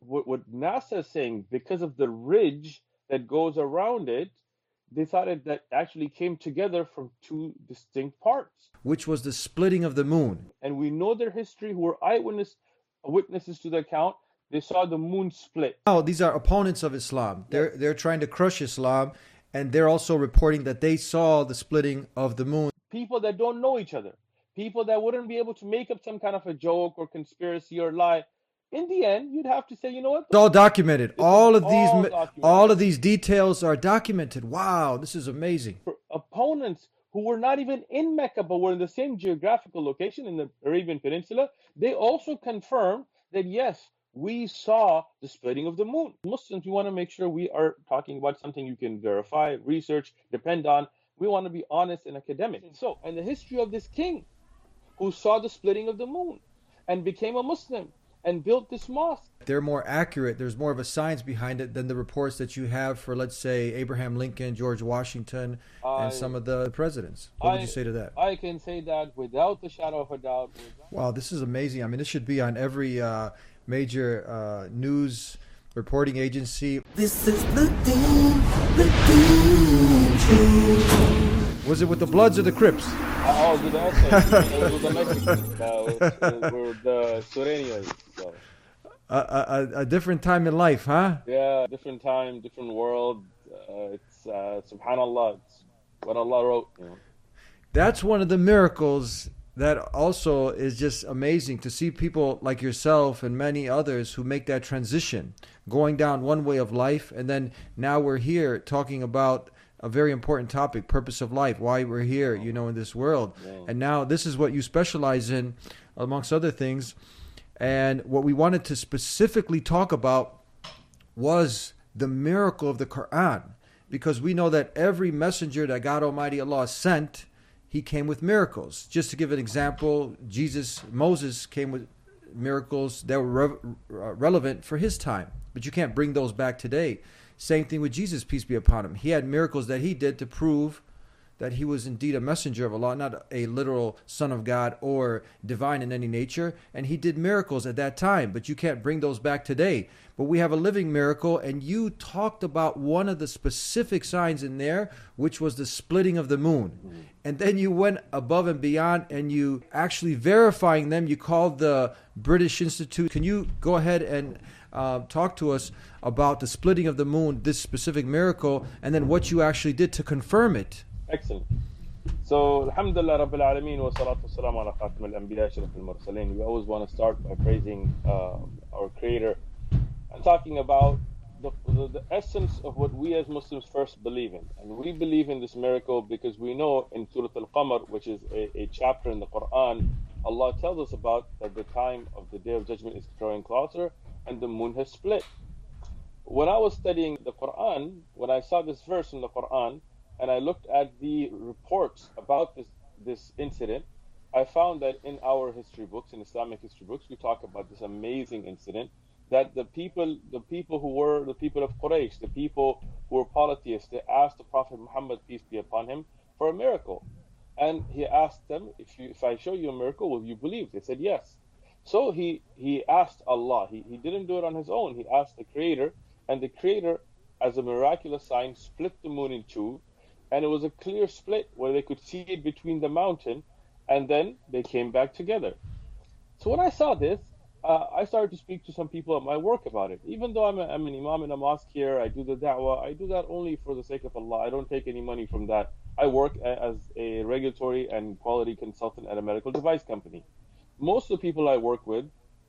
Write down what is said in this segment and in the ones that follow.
what NASA is saying, because of the ridge that goes around it, they thought it that actually came together from two distinct parts. Which was the splitting of the moon. And we know their history, who were witnesses to the account. They saw the moon split. Now, these are opponents of Islam. They're trying to crush Islam, and they're also reporting that they saw the splitting of the moon. People that don't know each other, people that wouldn't be able to make up some kind of a joke or conspiracy or lie. In the end, you'd have to say, you know what? It's all documented. All Documented. of these details are documented. Wow, this is amazing. For opponents who were not even in Mecca but were in the same geographical location in the Arabian Peninsula, they also confirmed that yes, we saw the splitting of the moon. Muslims, we want to make sure we are talking about something you can verify, research, depend on. We want to be honest and academic. So, and the history of this king who saw the splitting of the moon and became a Muslim and built this mosque. They're more accurate. There's more of a science behind it than the reports that you have for, let's say, Abraham Lincoln, George Washington, and some of the presidents. What would you say to that? I can say that without the shadow of a doubt. Wow, this is amazing. I mean, this should be on every major news reporting agency. This is the Dean Show. Was it with the Bloods or the Crips? Oh, did I say? It was the Mexicans. We're the Surenians. So. A different time in life, huh? Yeah, different time, different world. It's subhanallah. It's what Allah wrote. You know. That's one of the miracles that also is just amazing to see people like yourself and many others who make that transition, going down one way of life, and then now we're here talking about a very important topic, purpose of life, why we're here, in this world. Yeah. And now this is what you specialize in, amongst other things. And what we wanted to specifically talk about was the miracle of the Quran, because we know that every messenger that God Almighty Allah sent, he came with miracles. Just to give an example, Moses came with miracles that were relevant for his time, but you can't bring those back today. Same thing with Jesus, peace be upon him. He had miracles that he did to prove that he was indeed a messenger of Allah, not a literal son of God or divine in any nature. And he did miracles at that time, but you can't bring those back today. But we have a living miracle, and you talked about one of the specific signs in there, which was the splitting of the moon. Mm-hmm. And then you went above and beyond, and you actually verifying them. You called the British Institute. Can you go ahead and talk to us about the splitting of the moon, this specific miracle, and then what you actually did to confirm it? Excellent. So, Alhamdulillah Rabbil Alameen wa salatu wa salam ala khatam al-anbiya sharaf al-mursaleen. We always want to start by praising our Creator and talking about the essence of what we as Muslims first believe in. And we believe in this miracle because we know in Surah Al-Qamar, which is a chapter in the Quran, Allah tells us about that the time of the Day of Judgment is drawing closer and the moon has split. When I was studying the Quran, when I saw this verse in the Quran, and I looked at the reports about this incident, I found that in our history books, in Islamic history books, we talk about this amazing incident, that the people who were the people of Quraysh, the people who were polytheists, they asked the Prophet Muhammad, peace be upon him, for a miracle. And he asked them, if I show you a miracle, will you believe? They said yes. So he asked Allah. He didn't do it on his own. He asked the Creator, and the Creator, as a miraculous sign, split the moon in two. And it was a clear split where they could see it between the mountain, and then they came back together. So when I saw this, I started to speak to some people at my work about it. Even though I'm an imam in a mosque here, I do the da'wah, I do that only for the sake of Allah. I don't take any money from that. I work as a regulatory and quality consultant at a medical device company. Most of the people I work with,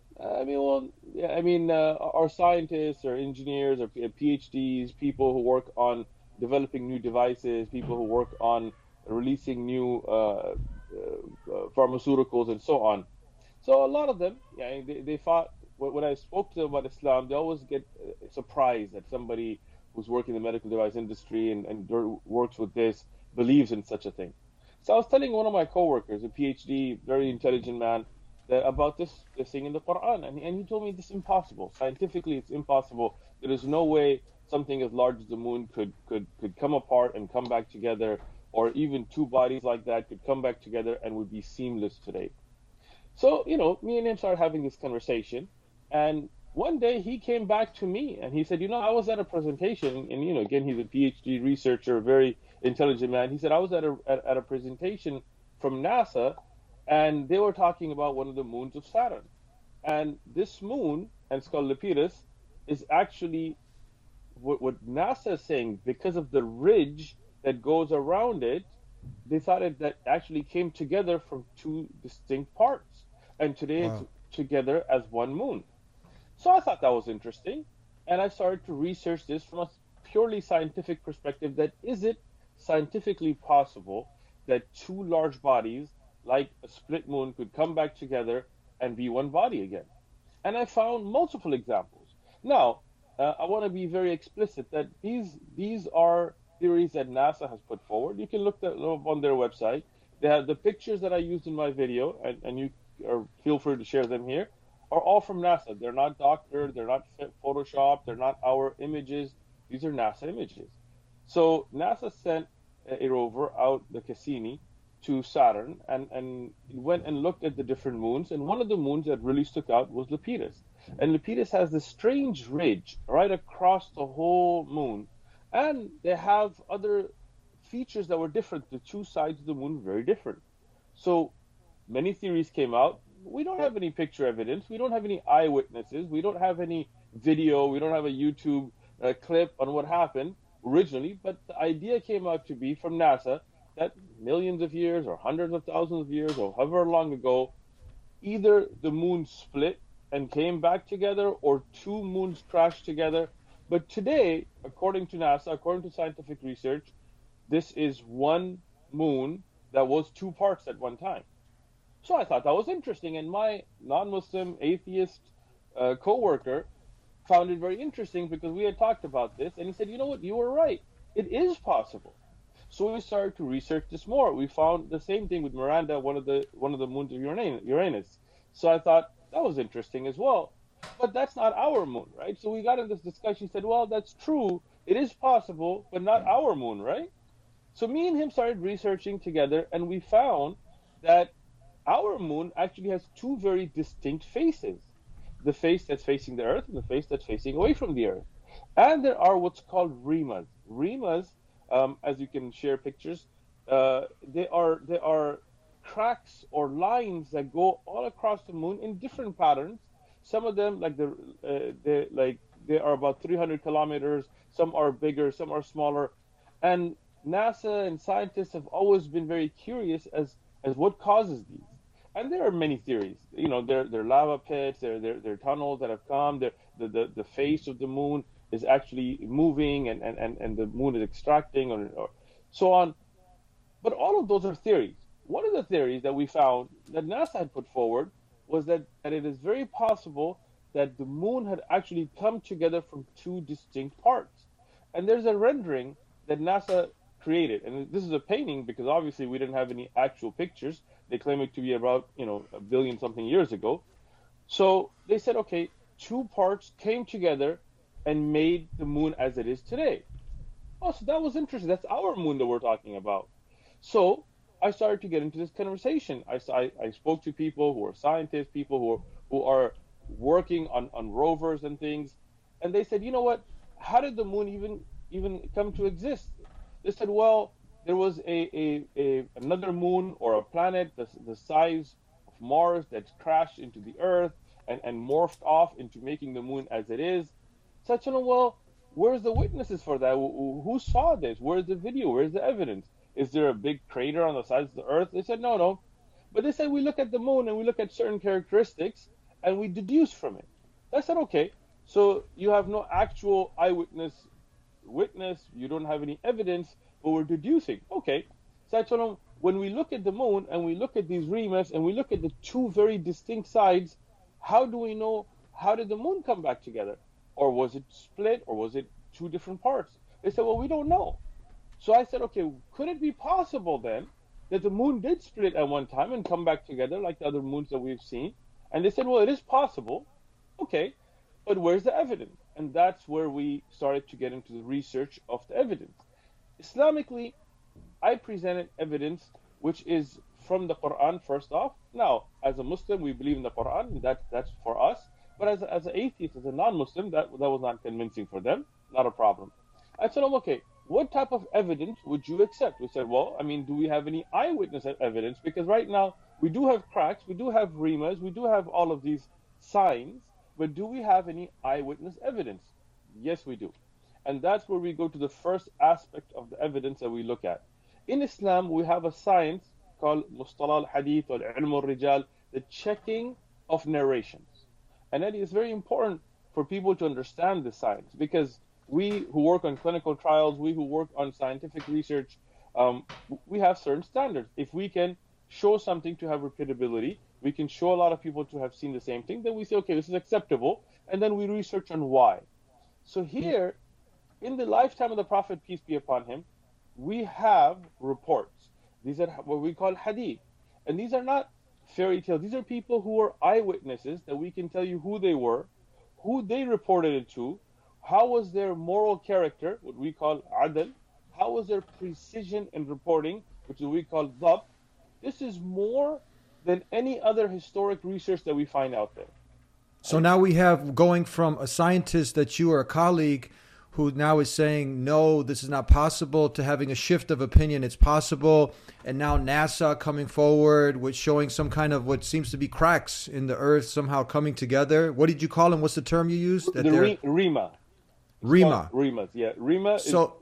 are scientists or engineers or PhDs, people who work on developing new devices, people who work on releasing new pharmaceuticals and so on. So a lot of them, they thought, when I spoke to them about Islam, they always get surprised that somebody who's working in the medical device industry and works with this believes in such a thing. So I was telling one of my coworkers, a PhD, very intelligent man, that about this thing in the Quran, and he told me this is impossible. Scientifically, it's impossible. There is no way something as large as the moon could come apart and come back together, or even two bodies like that could come back together and would be seamless today. So, me and him started having this conversation, and one day he came back to me and he said, I was at a presentation, and again, he's a PhD researcher, very intelligent man. He said, I was at a presentation from NASA, and they were talking about one of the moons of Saturn. And this moon, and it's called Lepidus, is actually what NASA is saying, because of the ridge that goes around it, they thought that actually came together from two distinct parts. And today it's together as one moon. So I thought that was interesting. And I started to research this from a purely scientific perspective, that is it scientifically possible that two large bodies like a split moon could come back together and be one body again? And I found multiple examples. Now, I want to be very explicit that these are theories that NASA has put forward. You can look that up on their website. They have the pictures that I used in my video, and you feel free to share them here, are all from NASA. They're not doctored, they're not photoshopped, they're not our images. These are NASA images. So NASA sent a rover out, the Cassini, to Saturn, and went and looked at the different moons. And one of the moons that really stuck out was Lepidus. And Lepidus has this strange ridge right across the whole moon. And they have other features that were different. The two sides of the moon were very different. So many theories came out. We don't have any picture evidence. We don't have any eyewitnesses. We don't have any video. We don't have a YouTube clip on what happened originally. But the idea came out to be from NASA that millions of years or hundreds of thousands of years or however long ago, either the moon split and came back together or two moons crashed together. But today, according to NASA, according to scientific research, this is one moon that was two parts at one time. So I thought that was interesting, and my non-Muslim atheist co-worker found it very interesting because we had talked about this, and he said, you know what, you were right. It is possible. So we started to research this more. We found the same thing with Miranda, one of the moons of Uranus. So I thought that was interesting as well. But that's not our moon, right? So we got in this discussion. He said, well, that's true. It is possible, but not our moon, right? So me and him started researching together, and we found that our moon actually has two very distinct faces. The face that's facing the Earth and the face that's facing away from the Earth. And there are what's called rimas. Rimas, as you can share pictures, they are cracks or lines that go all across the moon in different patterns. Some of them, they are about 300 kilometers. Some are bigger, some are smaller. And NASA and scientists have always been very curious as what causes these. And there are many theories. They're lava pits, they're tunnels that have come. The face of the moon is actually moving, and the moon is extracting, or so on. But all of those are theories. One of the theories that we found that NASA had put forward was that it is very possible that the moon had actually come together from two distinct parts. And there's a rendering that NASA created. And this is a painting because obviously we didn't have any actual pictures. They claim it to be about, a billion something years ago. So they said, okay, two parts came together and made the moon as it is today. Oh, so that was interesting. That's our moon that we're talking about. So I started to get into this conversation. I spoke to people who are scientists, people who are working on rovers and things, and they said, you know what? How did the moon even come to exist? They said, well, there was another moon or a planet the size of Mars that crashed into the Earth and morphed off into making the moon as it is. So I told them, well, where's the witnesses for that? Who saw this? Where's the video? Where's the evidence? Is there a big crater on the sides of the Earth? They said, no. But they said, we look at the moon and we look at certain characteristics and we deduce from it. I said, okay, so you have no actual witness, you don't have any evidence, but we're deducing. Okay. So I told them, when we look at the moon and we look at these rimas and we look at the two very distinct sides, how do we know, how did the moon come back together? Or was it split, or was it two different parts? They said, well, we don't know. So I said, okay, could it be possible then that the moon did split at one time and come back together like the other moons that we've seen? And they said, well, it is possible. Okay, but where's the evidence? And that's where we started to get into the research of the evidence. Islamically, I presented evidence which is from the Quran first off. Now, as a Muslim, we believe in the Quran, and that's for us. But as an atheist, as a non-Muslim, that was not convincing for them. Not a problem. I told them, okay, what type of evidence would you accept? We said, well, I mean, do we have any eyewitness evidence? Because right now we do have cracks, we do have rimas, we do have all of these signs, but do we have any eyewitness evidence? Yes, we do. And that's where we go to the first aspect of the evidence that we look at. In Islam, we have a science called Mustalah al-Hadith or Ilm al-Rijal, the checking of narrations. And that is very important for people to understand this science, because we who work on clinical trials, we who work on scientific research, we have certain standards. If we can show something to have repeatability, we can show a lot of people to have seen the same thing, then we say, okay, this is acceptable, and then we research on why. So here, in the lifetime of the Prophet, peace be upon him, we have reports. These are what we call hadith. And these are not fairy tales. These are people who were eyewitnesses that we can tell you who they were, who they reported it to, how was their moral character, what we call adl, how was their precision in reporting, which we call dhabt. This is more than any other historic research that we find out there. So now we have going from a scientist that you are a colleague who now is saying, no, this is not possible, to having a shift of opinion, it's possible. And now NASA coming forward with showing some kind of what seems to be cracks in the earth somehow coming together. What did you call them? What's the term you used? Rima. Rima. Rimas, yeah. Rima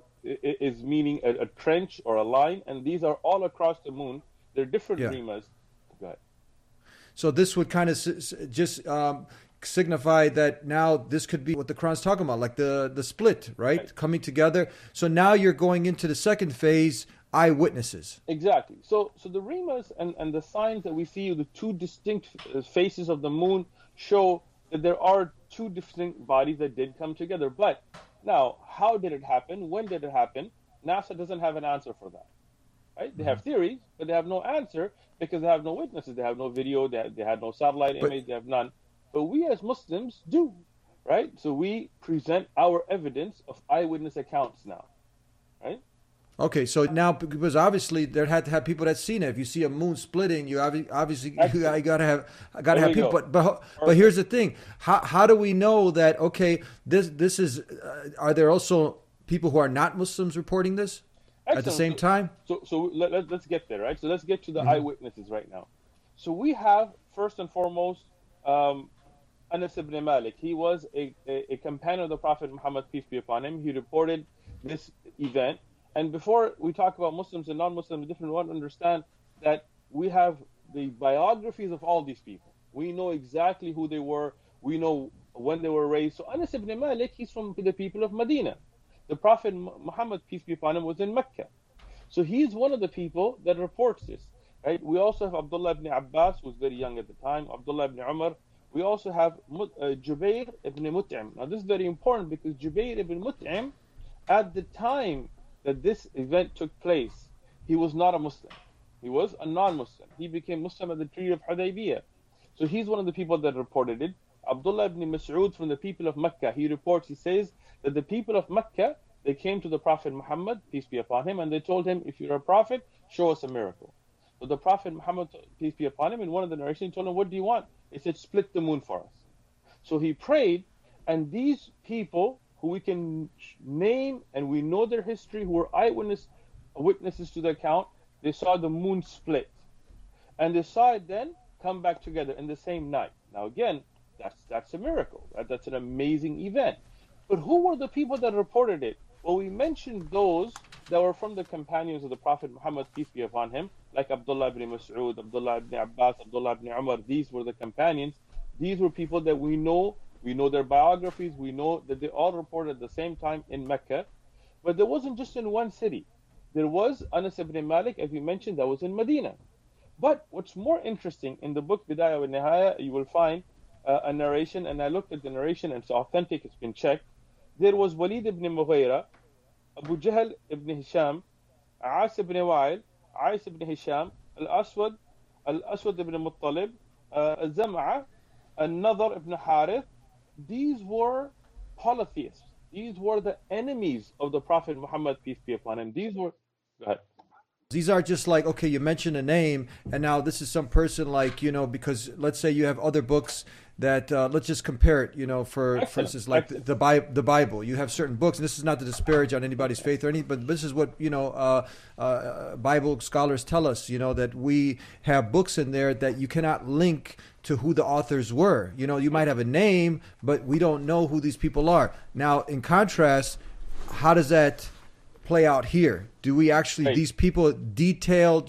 is meaning a trench or a line, and these are all across the moon. They're different rimas. Go ahead. So this would kind of just signify that now this could be what the Quran's talking about, like the split, right? Coming together. So now you're going into the second phase, eyewitnesses. Exactly. So the rimas and the signs that we see, the two distinct faces of the moon, show that there are two distinct bodies that did come together. But now, how did it happen? When did it happen? NASA doesn't have an answer for that. Right? They have theories, but they have no answer because they have no witnesses. They have no video. They had no satellite image. They have none. But we as Muslims do, right? So we present our evidence of eyewitness accounts now, right? Okay, so now, because obviously there had to have people that seen it. If you see a moon splitting, you obviously you gotta have people. But here's the thing: how do we know that? Okay, this is. Are there also people who are not Muslims reporting this at the same time? So let's get there, right? So let's get to the eyewitnesses right now. So we have first and foremost Anas ibn Malik. He was a companion of the Prophet Muhammad, peace be upon him. He reported this event. And before we talk about Muslims and non-Muslims, we want to understand that we have the biographies of all these people. We know exactly who they were. We know when they were raised. So Anas ibn Malik, he's from the people of Medina. The Prophet Muhammad, peace be upon him, was in Mecca. So he's one of the people that reports this. Right? We also have Abdullah ibn Abbas, who was very young at the time, Abdullah ibn Umar. We also have Jubair ibn Mut'im. Now this is very important because Jubair ibn Mut'im, at the time that this event took place, he was not a Muslim. He was a non-Muslim. He became Muslim at the Treaty of Hudaybiyah. So he's one of the people that reported it. Abdullah ibn Mas'ud from the people of Mecca, he reports, he says that the people of Mecca, they came to the Prophet Muhammad, peace be upon him, and they told him, if you're a prophet, show us a miracle. So the Prophet Muhammad, peace be upon him, in one of the narrations, he told him, what do you want? He said, split the moon for us. So he prayed, and these people who we can name and we know their history, who were witnesses to the account, they saw the moon split. And they saw it then come back together in the same night. Now again, that's a miracle. Right? That's an amazing event. But who were the people that reported it? Well, we mentioned those that were from the companions of the Prophet Muhammad, peace be upon him, like Abdullah ibn Mas'ud, Abdullah ibn Abbas, Abdullah ibn Umar. These were the companions. These were people that we know their biographies, we know that they all reported at the same time in Mecca. But there wasn't just in one city. There was Anas ibn Malik, as we mentioned, that was in Medina. But what's more interesting, in the book Bidayah wa Nihaya, you will find a narration, and I looked at the narration and it's authentic, it's been checked. There was Walid ibn Mughira, Abu Jahl ibn Hisham, Aas ibn Wa'il, Ais ibn Hisham, Al-Aswad ibn Muttalib, Zam'a, Al-Nadhr ibn Harith. These were polytheists. These were the enemies of the Prophet Muhammad, peace be upon him. Go ahead. These are just like, okay, you mention a name, and now this is some person like, because let's say you have other books that let's just compare it. For Excellent. instance, like Excellent. the Bible. You have certain books, and this is not to disparage on anybody's faith or anything, but this is what Bible scholars tell us. That we have books in there that you cannot link to who the authors were. You might have a name, but we don't know who these people are. Now, in contrast, how does that play out here? Do we actually, Right. these people detailed,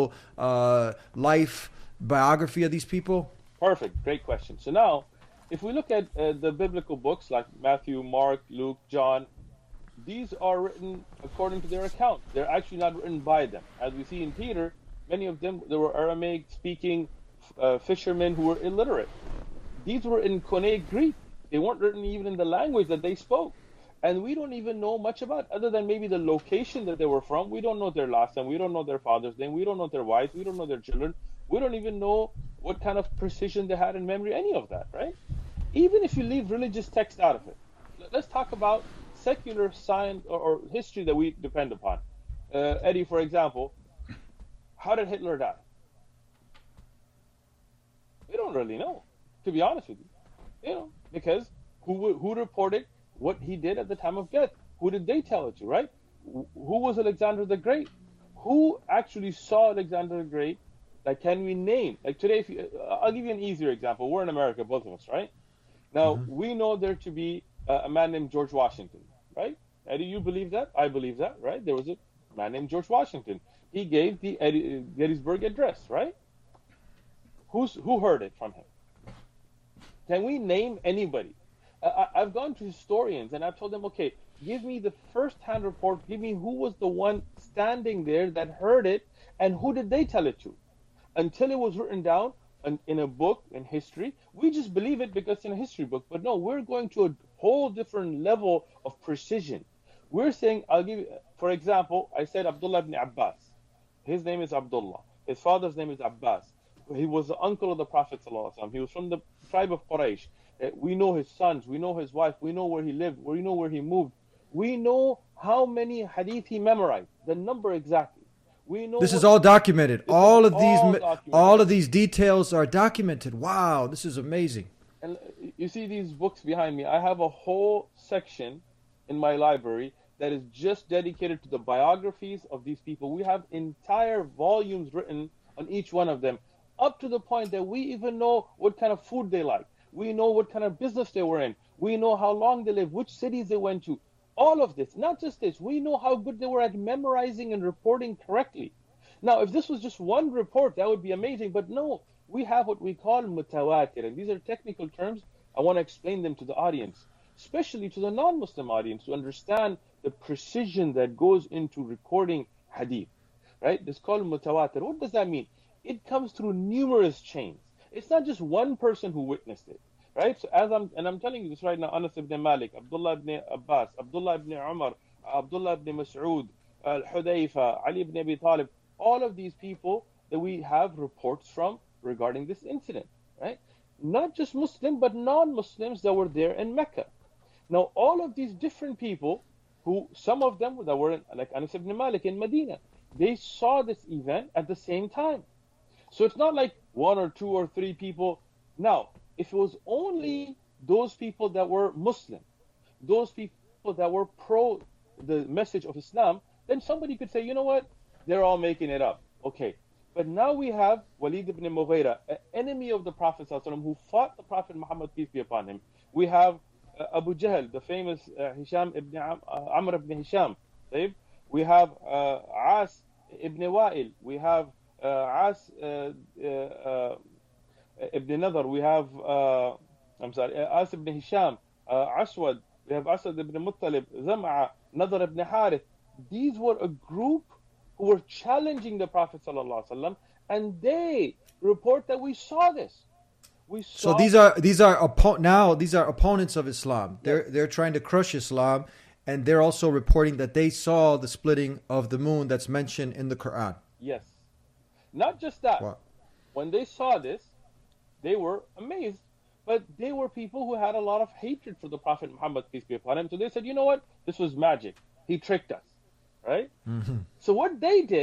life biography of these people? Perfect. Great question. So now, if we look at the biblical books like Matthew, Mark, Luke, John, these are written according to their account. They're actually not written by them. As we see in Peter, many of them, they were Aramaic speaking fishermen who were illiterate. These were in Koine Greek. They weren't written even in the language that they spoke. And we don't even know much about, other than maybe the location that they were from. We don't know their last name. We don't know their father's name. We don't know their wives. We don't know their children. We don't even know what kind of precision they had in memory, any of that, right? Even if you leave religious text out of it. Let's talk about secular science or history that we depend upon. Eddie, for example, how did Hitler die? We don't really know, to be honest with you. Because who reported what he did at the time of death? Who did they tell it to, right? Who was Alexander the Great? Who actually saw Alexander the Great? Like, can we name? Like today, I'll give you an easier example. We're in America, both of us, right? Now, we know there to be a man named George Washington, right? Eddie, you believe that? I believe that, right? There was a man named George Washington. He gave the Gettysburg Address, right? Who heard it from him? Can we name anybody? I've gone to historians and I've told them, okay, give me the first-hand report. Give me who was the one standing there that heard it, and who did they tell it to? Until it was written down in a book in history, we just believe it because it's in a history book. But no, we're going to a whole different level of precision. We're saying, I'll give you, for example, I said Abdullah ibn Abbas. His name is Abdullah. His father's name is Abbas. He was the uncle of the Prophet ﷺ. He was from the tribe of Quraysh. We know his sons, we know his wife, we know where he lived, we know where he moved. We know how many hadith he memorized, the number exactly. We know this is all documented. All of these details are documented. Wow, this is amazing. And you see these books behind me. I have a whole section in my library that is just dedicated to the biographies of these people. We have entire volumes written on each one of them, up to the point that we even know what kind of food they like. We know what kind of business they were in. We know how long they lived, which cities they went to. All of this, not just this. We know how good they were at memorizing and reporting correctly. Now, if this was just one report, that would be amazing. But no, we have what we call mutawatir. And these are technical terms. I want to explain them to the audience, especially to the non-Muslim audience, to understand the precision that goes into recording hadith. Right? It's called mutawatir. What does that mean? It comes through numerous chains. It's not just one person who witnessed it, right? So I'm telling you this right now, Anas ibn Malik, Abdullah ibn Abbas, Abdullah ibn Umar, Abdullah ibn Mas'ud, Hudayfa, Ali ibn Abi Talib, all of these people that we have reports from regarding this incident, right? Not just Muslim, but non-Muslims that were there in Mecca. Now, all of these different people, who some of them that were like Anas ibn Malik in Medina, they saw this event at the same time. So it's not like one or two or three people. Now, if it was only those people that were Muslim, those people that were pro the message of Islam, then somebody could say, you know what, they're all making it up. Okay. But now we have Walid ibn Mughira, an enemy of the Prophet ﷺ, who fought the Prophet Muhammad, peace be upon him. We have Abu Jahl, the famous Hisham ibn Amr ibn Hisham. We have As ibn Wa'il. We have As ibn Nadar. We have As ibn Hisham, Aswad. We have Asad ibn Muttalib, Zam'a, Nadar ibn Harith. These were a group who were challenging the Prophet ﷺ, and they report that we saw this. So these are opponents of Islam. They're trying to crush Islam, and they're also reporting that they saw the splitting of the moon that's mentioned in the Quran. Yes. Not just that. Wow. When they saw this, they were amazed. But they were people who had a lot of hatred for the Prophet Muhammad, peace be upon him. So they said, you know what? This was magic. He tricked us. Right? Mm-hmm. So what they did,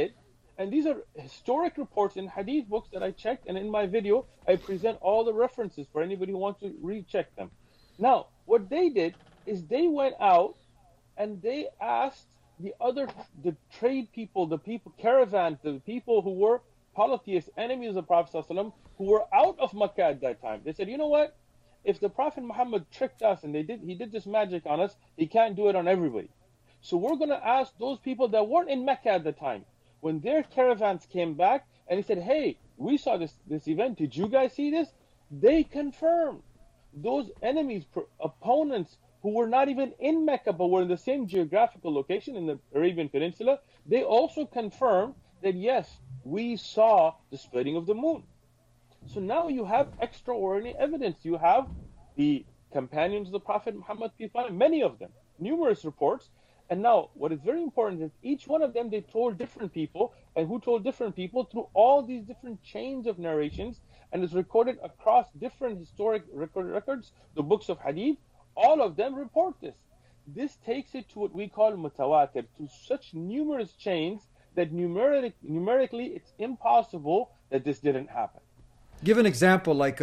And these are historic reports in hadith books that I checked, and in my video, I present all the references for anybody who wants to recheck them. Now, what they did is they went out and they asked the trade people, the people, caravans, the people who were polytheists, enemies of the Prophet ﷺ, who were out of Makkah at that time. They said, you know what? If the Prophet Muhammad tricked us and he did this magic on us, he can't do it on everybody. So we're going to ask those people that weren't in Mecca at the time, when their caravans came back, and he said, hey, we saw this event. Did you guys see this? They confirmed. Those enemies, opponents who were not even in Mecca but were in the same geographical location in the Arabian Peninsula, they also confirmed that yes, we saw the splitting of the moon. So now you have extraordinary evidence. You have the companions of the Prophet Muhammad, peace be upon him, many of them, numerous reports. And now, what is very important is each one of them, they told different people, and who told different people through all these different chains of narrations, and it's recorded across different historic records, the books of hadith. All of them report this. This takes it to what we call mutawatir, to such numerous chains that numerically it's impossible that this didn't happen. Give an example, like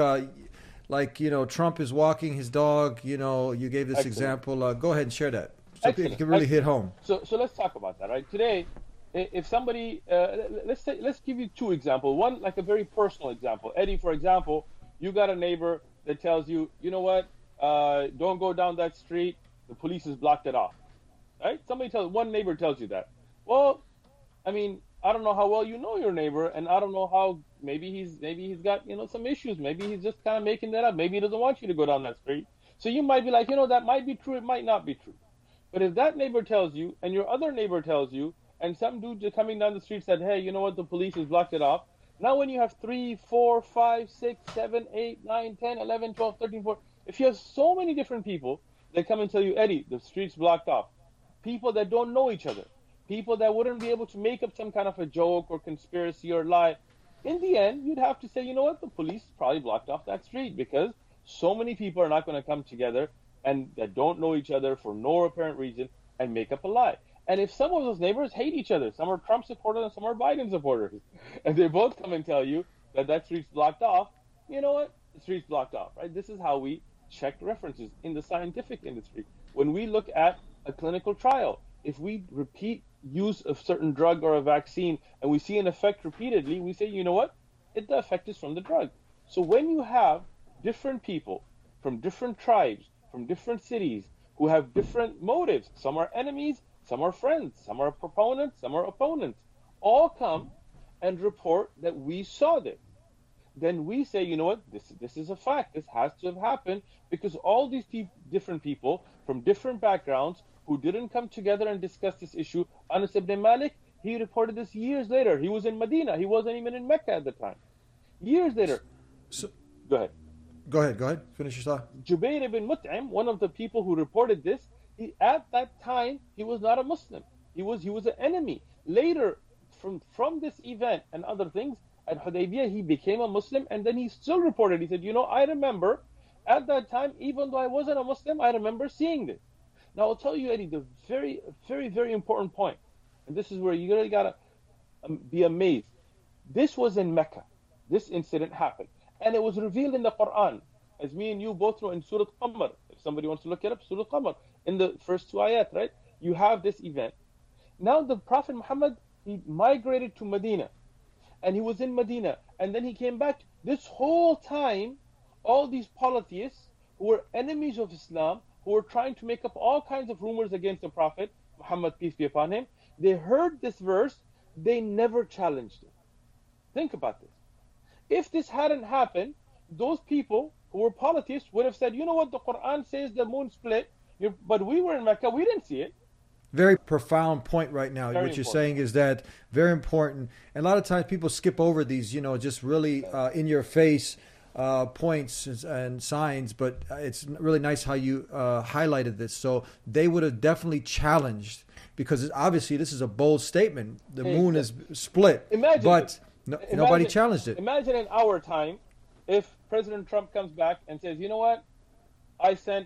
Trump is walking his dog. You gave this example. Go ahead and share that, so it can really hit home. So let's talk about that, right? Today, if somebody, let's give you two examples. One, like a very personal example. Eddie, for example, you got a neighbor that tells you, you know what, don't go down that street. The police has blocked it off, right? One neighbor tells you that. Well, I mean, I don't know how well you know your neighbor, and I don't know how maybe he's got some issues. Maybe he's just kind of making that up. Maybe he doesn't want you to go down that street. So you might be like, that might be true. It might not be true. But if that neighbor tells you, and your other neighbor tells you, and some dude coming down the street said, hey, you know what, the police has blocked it off. Now when you have 3, 4, 5, 6, 7, 8, 9, 10, 11, 12, 13, 14, if you have so many different people that come and tell you, Eddie, the street's blocked off, people that don't know each other, people that wouldn't be able to make up some kind of a joke or conspiracy or lie, in the end, you'd have to say, you know what, the police probably blocked off that street because so many people are not going to come together and that don't know each other for no apparent reason and make up a lie. And if some of those neighbors hate each other, some are Trump supporters and some are Biden supporters, and they both come and tell you that street's blocked off, you know what, the street's blocked off, right? This is how we check references in the scientific industry. When we look at a clinical trial, if we repeat use of certain drug or a vaccine and we see an effect repeatedly, we say, you know what, the effect is from the drug. So when you have different people from different tribes, from different cities, who have different motives, some are enemies, some are friends, some are proponents, some are opponents, all come and report that we saw this. Then we say, you know what, this is a fact, this has to have happened, because all these different people from different backgrounds who didn't come together and discuss this issue. Anas ibn Malik, he reported this years later. He was in Medina. He wasn't even in Mecca at the time. Years later. So, Go ahead. Go ahead. Finish your thought. Jubair ibn Mut'im, one of the people who reported this, at that time, he was not a Muslim. He was an enemy. Later, from this event and other things, at Hudaybiyah, he became a Muslim, and then he still reported. He said, I remember at that time, even though I wasn't a Muslim, I remember seeing this. Now, I'll tell you, Eddie, the very, very, very important point, and this is where you really got to be amazed. This was in Mecca. This incident happened. And it was revealed in the Quran, as me and you both know in Surah Qamar. If somebody wants to look it up, Surah Qamar, in the first 2 ayat, right? You have this event. Now, the Prophet Muhammad, he migrated to Medina, and he was in Medina, and then he came back. This whole time, all these polytheists who were enemies of Islam, who were trying to make up all kinds of rumors against the Prophet Muhammad, peace be upon him, they heard this verse, they never challenged it. Think about this. If this hadn't happened, those people who were polytheists would have said, you know what, the Quran says the moon split, but we were in Mecca, we didn't see it. Very profound point right now. Very what you're important. saying is that very important. And a lot of times people skip over these, just really in your face points and signs, but it's really nice how you highlighted this. So they would have definitely challenged, because obviously this is a bold statement. The moon is split, but nobody challenged it. Imagine in our time if President Trump comes back and says, you know what, I sent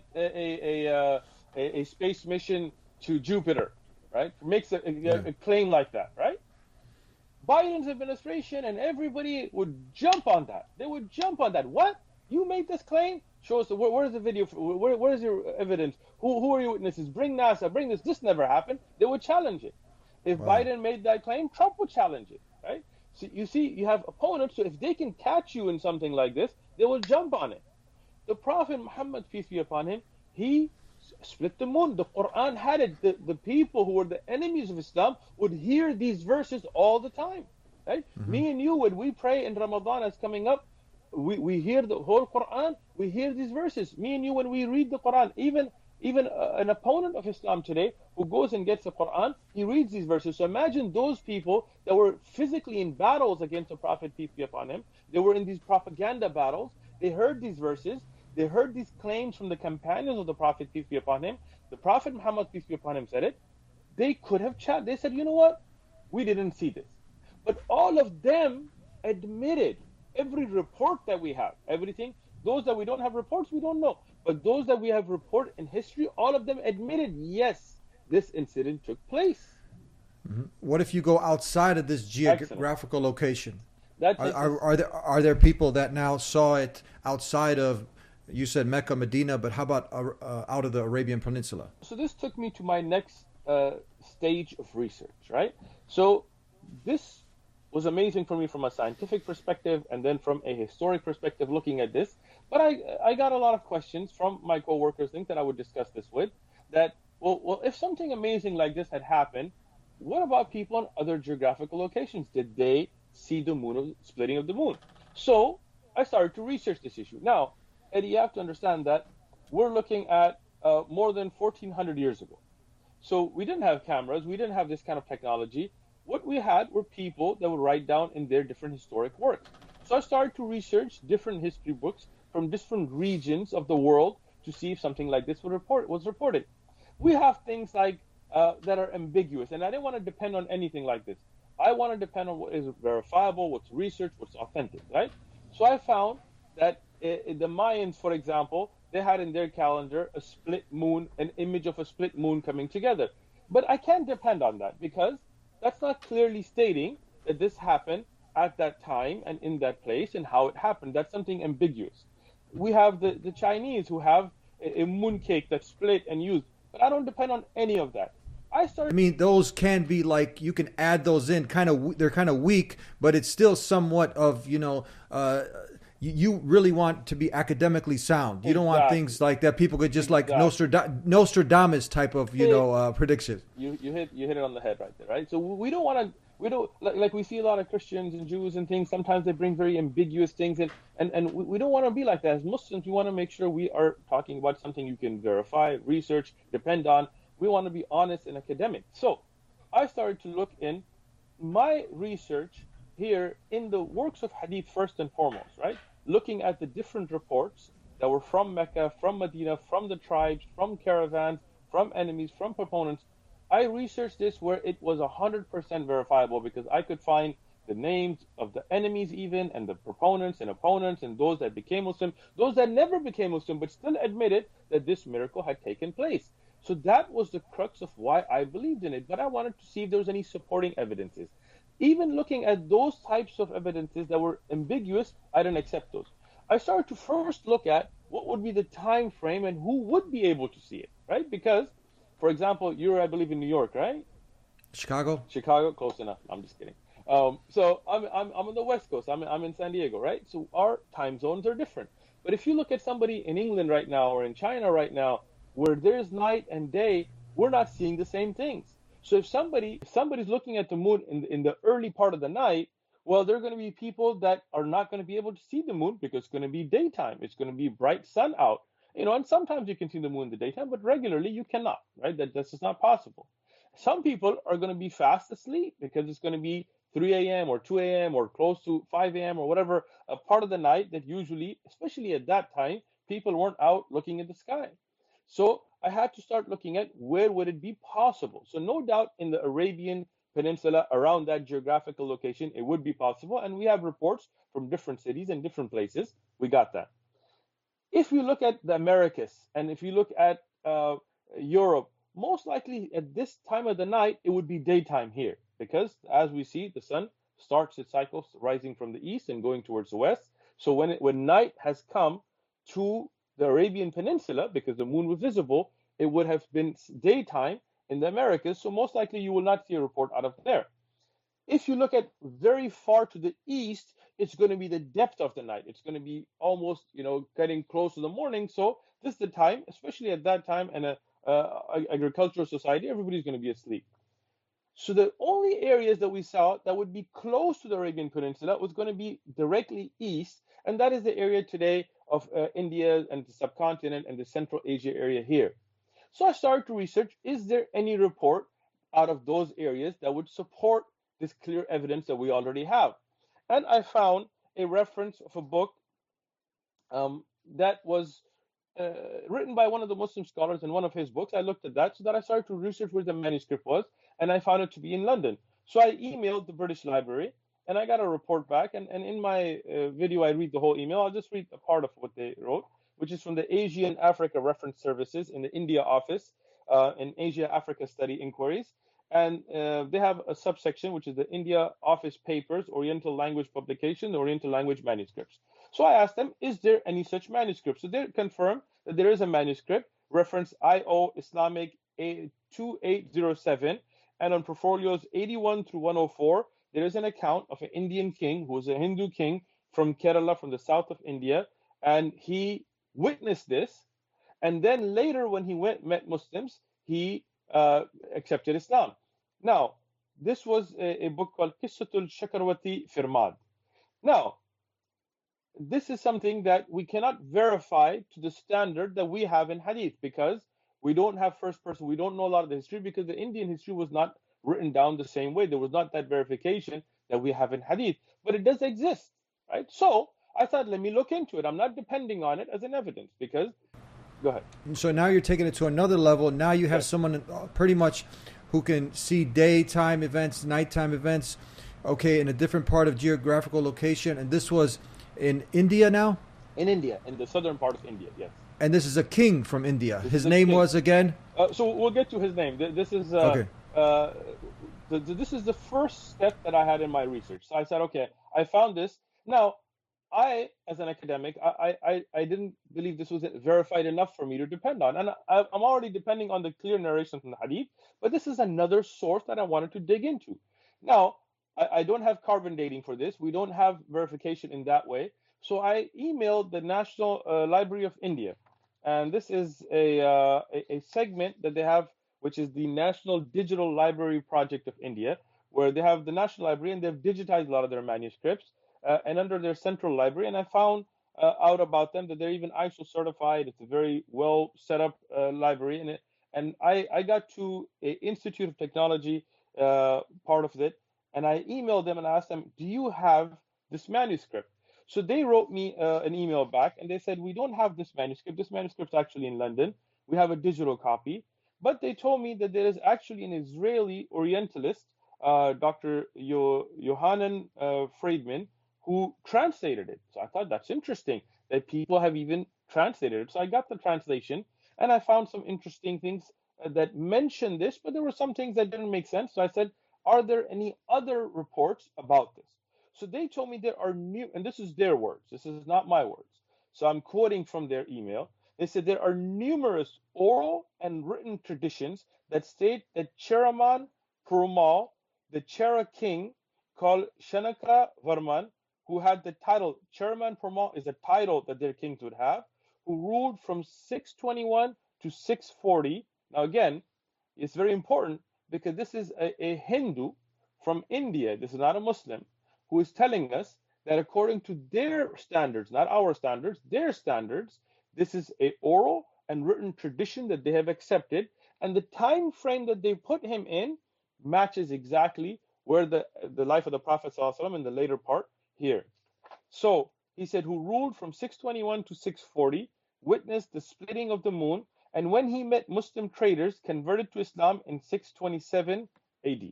a space mission to Jupiter, right? Makes a claim like that, right? Biden's administration and everybody would jump on that. They would jump on that. What? You made this claim? Show us, where's the video? Where's your evidence? Who are your witnesses? Bring NASA, bring this. This never happened. They would challenge it. If Wow. Biden made that claim, Trump would challenge it, right? So you see, you have opponents, so if they can catch you in something like this, they will jump on it. The Prophet Muhammad, peace be upon him, he split the moon. The Quran had it. The people who were the enemies of Islam would hear these verses all the time. Right? Me and you, when we pray in Ramadan as coming up, we hear the whole Quran, we hear these verses. Me and you, when we read the Quran, even an opponent of Islam today who goes and gets the Quran, he reads these verses. So imagine those people that were physically in battles against the Prophet, peace be upon him. They were in these propaganda battles. They heard these verses. They heard these claims from the companions of the Prophet, peace be upon him. The Prophet Muhammad, peace be upon him, said it. They could have chatted. They said, you know what? We didn't see this. But all of them admitted every report that we have, everything. Those that we don't have reports, we don't know. But those that we have report in history, all of them admitted, yes, this incident took place. What if you go outside of this geographical location? That's Are there people that now saw it outside of, you said Mecca, Medina, but how about out of the Arabian Peninsula? So this took me to my next stage of research, right? So this was amazing for me from a scientific perspective and then from a historic perspective looking at this. But I got a lot of questions from my coworkers, think that I would discuss this with, that, well, if something amazing like this had happened, what about people on other geographical locations? Did they see the moon, splitting of the moon? So I started to research this issue. Now, Eddie, you have to understand that we're looking at more than 1,400 years ago. So we didn't have cameras. We didn't have this kind of technology. What we had were people that would write down in their different historic works. So I started to research different history books from different regions of the world to see if something like this was reported. We have things like that are ambiguous, and I didn't want to depend on anything like this. I want to depend on what is verifiable, what's researched, what's authentic, right? So I found that the Mayans, for example, they had in their calendar a split moon, an image of a split moon coming together. But I can't depend on that because that's not clearly stating that this happened at that time and in that place and how it happened. That's something ambiguous. We have the Chinese who have a moon cake that's split and used, but I don't depend on any of that. I mean, those can be like, you can add those in, they're kind of weak, but it's still somewhat of, you really want to be academically sound. You don't want things like that. People could just like Nostradamus type of, predictions. You hit it on the head right there, right? So we don't want to. We don't like we see a lot of Christians and Jews and things. Sometimes they bring very ambiguous things, and we don't want to be like that. As Muslims, we want to make sure we are talking about something you can verify, research, depend on. We want to be honest and academic. So I started to look in my research here in the works of Hadith first and foremost, right? Looking at the different reports that were from Mecca, from Medina, from the tribes, from caravans, from enemies, from proponents. I researched this where it was 100% verifiable because I could find the names of the enemies even, and the proponents and opponents, and those that became Muslim, those that never became Muslim but still admitted that this miracle had taken place. So that was the crux of why I believed in it. But I wanted to see if there was any supporting evidences. Even looking at those types of evidences that were ambiguous, I didn't accept those. I started to first look at what would be the time frame and who would be able to see it, right? Because, for example, you're, I believe, in New York, right? Chicago, close enough. I'm just kidding. So I'm on the West Coast. I'm in San Diego, right? So our time zones are different. But if you look at somebody in England right now or in China right now, where there's night and day, we're not seeing the same things. So if somebody's looking at the moon in the early part of the night, well, there are going to be people that are not going to be able to see the moon because it's going to be daytime. It's going to be bright sun out. And sometimes you can see the moon in the daytime, but regularly you cannot, right? This is not possible. Some people are going to be fast asleep because it's going to be 3 a.m. or 2 a.m. or close to 5 a.m. or whatever, a part of the night that usually, especially at that time, people weren't out looking at the sky. So I had to start looking at where would it be possible. So no doubt in the Arabian Peninsula, around that geographical location, it would be possible. And we have reports from different cities and different places. We got that. If you look at the Americas and if you look at Europe, most likely at this time of the night, it would be daytime here because as we see, the sun starts its cycle rising from the east and going towards the west. So when night has come to the Arabian Peninsula, because the moon was visible, it would have been daytime in the Americas. So most likely you will not see a report out of there. If you look at very far to the east, it's going to be the depth of the night. It's going to be almost, getting close to the morning. So this is the time, especially at that time in a agricultural society, everybody's going to be asleep. So the only areas that we saw that would be close to the Arabian Peninsula was going to be directly east, and that is the area today of India and the subcontinent and the Central Asia area here. So I started to research, is there any report out of those areas that would support this clear evidence that we already have? And I found a reference of a book that was written by one of the Muslim scholars in one of his books. I looked at that, so that I started to research where the manuscript was, and I found it to be in London. So I emailed the British Library, and I got a report back. And in my video, I read the whole email. I'll just read a part of what they wrote, which is from the Asian Africa Reference Services in the India office in Asia Africa Study Inquiries. And they have a subsection, which is the India Office Papers, Oriental Language Publication, Oriental Language Manuscripts. So I asked them, is there any such manuscript? So they confirmed that there is a manuscript, reference IO Islamic 2807, and on portfolios 81 through 104, there is an account of an Indian king who was a Hindu king from Kerala, from the south of India, and he witnessed this. And then later, when he met Muslims, he accepted Islam. Now, this was a book called Qissatul Chakrawarti Firmad. Now, this is something that we cannot verify to the standard that we have in Hadith, because we don't have first person, we don't know a lot of the history, because the Indian history was not written down the same way. There was not that verification that we have in Hadith, but it does exist, right? So I thought, let me look into it. I'm not depending on it as an evidence, because, go ahead. So now you're taking it to another level. Now you have someone pretty much who can see daytime events, nighttime events, okay, in a different part of geographical location. And this was in India now? In India, in the southern part of India, yes. And this is a king from India. His name was again? So we'll get to his name. This is okay. This is the first step that I had in my research. So I said, okay, I found this. Now, I, as an academic, I didn't believe this was verified enough for me to depend on. And I'm already depending on the clear narration from the Hadith, but this is another source that I wanted to dig into. Now, I don't have carbon dating for this. We don't have verification in that way. So I emailed the National Library of India. And this is a segment that they have, which is the National Digital Library Project of India, where they have the National Library and they've digitized a lot of their manuscripts and under their central library. And I found out about them that they're even ISO certified. It's a very well set up library. And I got to an Institute of Technology part of it. And I emailed them and asked them, do you have this manuscript? So they wrote me an email back and they said, we don't have this manuscript. This manuscript's actually in London. We have a digital copy. But they told me that there is actually an Israeli Orientalist, Dr. Yohanan Friedman, who translated it. So I thought that's interesting that people have even translated it. So I got the translation and I found some interesting things that mentioned this, but there were some things that didn't make sense. So I said, are there any other reports about this? So they told me there are new, and this is their words. This is not my words. So I'm quoting from their email. They said there are numerous oral and written traditions that state that Cheraman Perumal, the Chera king called Shanaka Varman, who had the title, Cheraman Perumal is a title that their kings would have, who ruled from 621 to 640. Now again, it's very important because this is a Hindu from India. This is not a Muslim who is telling us that according to their standards, not our standards, their standards, this is a oral and written tradition that they have accepted, and the time frame that they put him in matches exactly where the life of the Prophet ﷺ in the later part here. So he said, who ruled from 621 to 640, witnessed the splitting of the moon, and when he met Muslim traders, converted to Islam in 627 AD.